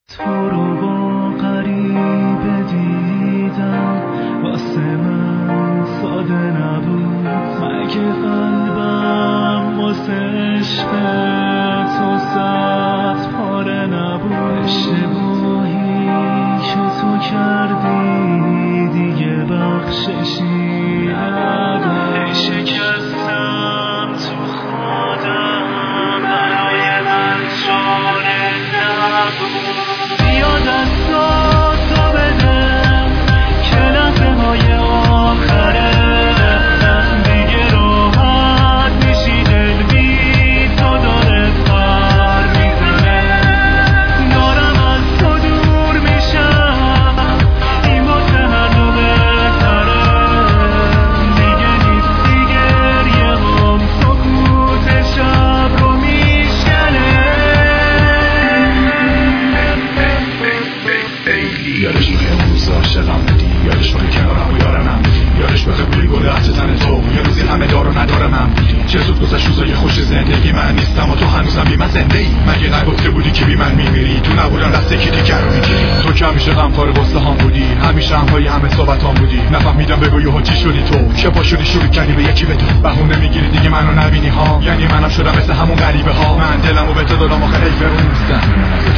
تو رو با غریبه دیدم، واسه من ساده نبود. مگه قلبم واسه عشق تو صد پاره نبود. اشتباهی که تو کردی دیگه بخششی نداره. شکستم تو خودم، برای من چاره نبود. بیا دستاتو بده که لحظه های آخره، دیگه راحت میشی. دل بی تو داره پر میزنه، دارم از تو دور میشم. این واسه هر دو بهتره، دیگه نیستی گریه هم سکوت شب رو میشکنه. یادش بخیر اون روز عاشقم بودی، یادش بخیر کنارم و یارم بودی، یادش بخیر بوی گل عطر تن تو، یه روزی همه دار و ندارم من بودی. چه زود گذشت روزای خوش زندگی، من نیستم و تو هنوزم بی من زنده ای. مگه نگفته بودی که بی من میمیری؟ تو نبودم دست یکی دیگر رو میگیری. تو که همیشه غمخوار غصه هام بودی، همیشه همپای همه صحبتام بودی. نفهمیدم بگو یهو چی شدی تو، که پا شدی شروع کردی به یکی بدی. بهونه میگیری دیگه منو نبینی ها، یعنی منم شدم مثل همون غریبه ها. من دلمو به تو دادم آخه حیف اون نیستم.